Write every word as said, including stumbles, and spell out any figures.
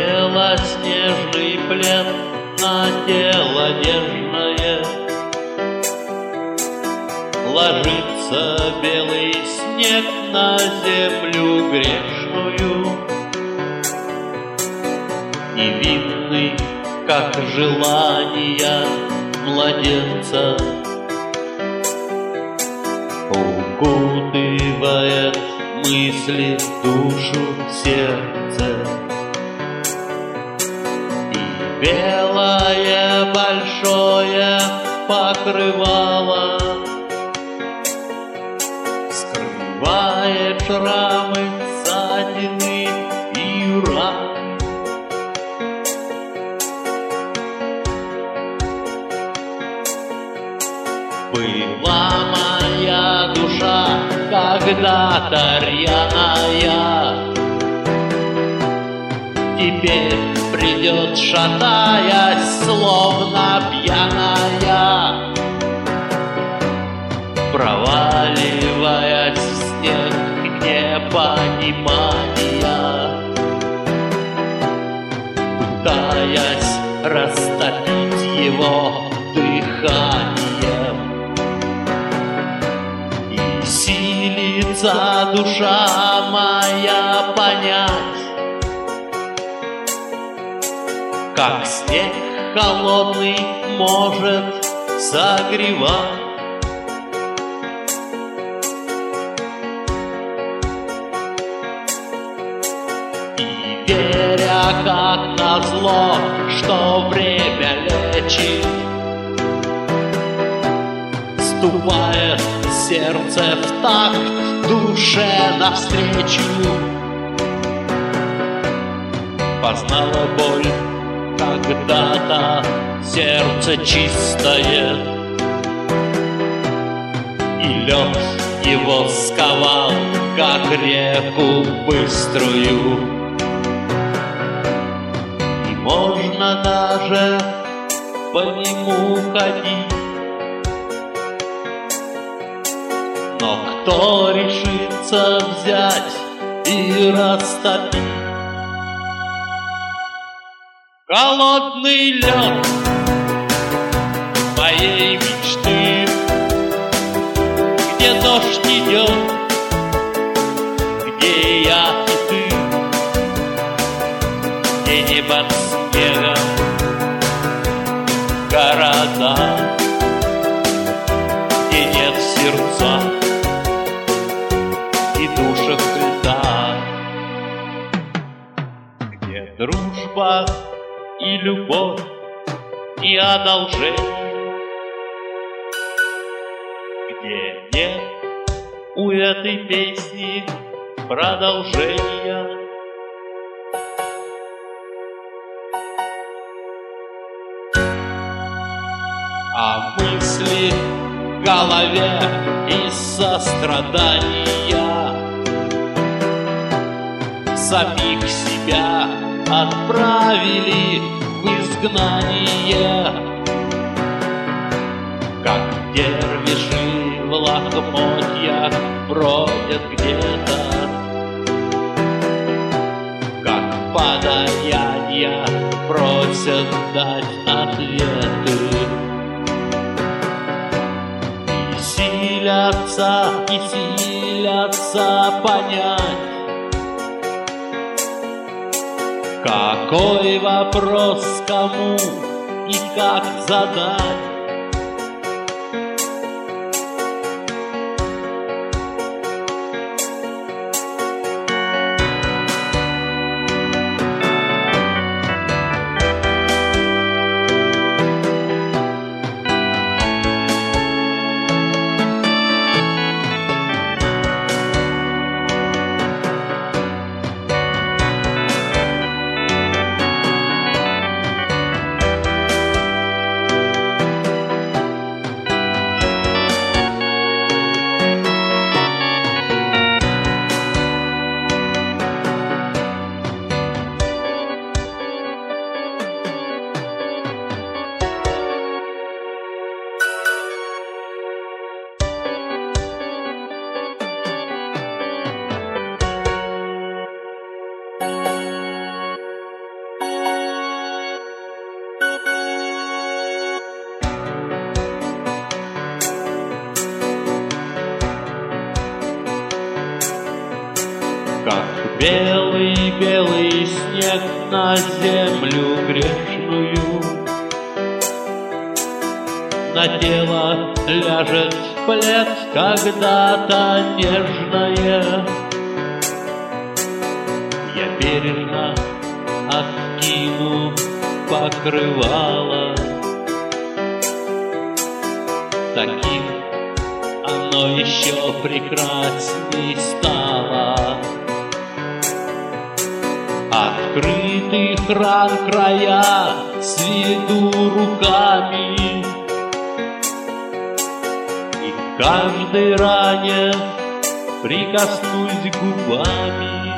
белоснежный плед на тело нежное. Ложится белый снег на землю грешную, невинный, как желания младенца, укутывает мысли, душу, сердце. И белое большое покрывало скрывает шрамы, ссадины и раны. Была моя душа когда-то рьяная, теперь придет, шатаясь, словно пьяная, проваливаясь в снег непонимания, пытаясь растопить его дыханием. И силится душа моя понять, как снег холодный может согревать. И веря, как назло, что время лечит, ступает сердце в такт душе навстречу. Познала боль когда-то сердце чистое, и лед его сковал, как реку быструю. И можно даже по нему ходить, но кто решится взять и растопить холодный лед моей мечты, где дождь идет, где я и ты, где не под снегом города, где нет в сердцах и душах льда, где дружба и любовь, и одолжение, где нет у этой песни продолжения. А мысли в голове из сострадания самих себя отправили в изгнание, как дервиши в лохмотьях бродят где-то, как подаяния просят дать ответы, и силятся, и силятся понять, какой вопрос кому и как задать. Белый-белый снег на землю грешную, на тело ляжет плед когда-то нежное. Я бережно откину покрывало, таким оно еще прекрасней стало. Открытых ран края сведу руками, и к каждой ране прикоснусь губами.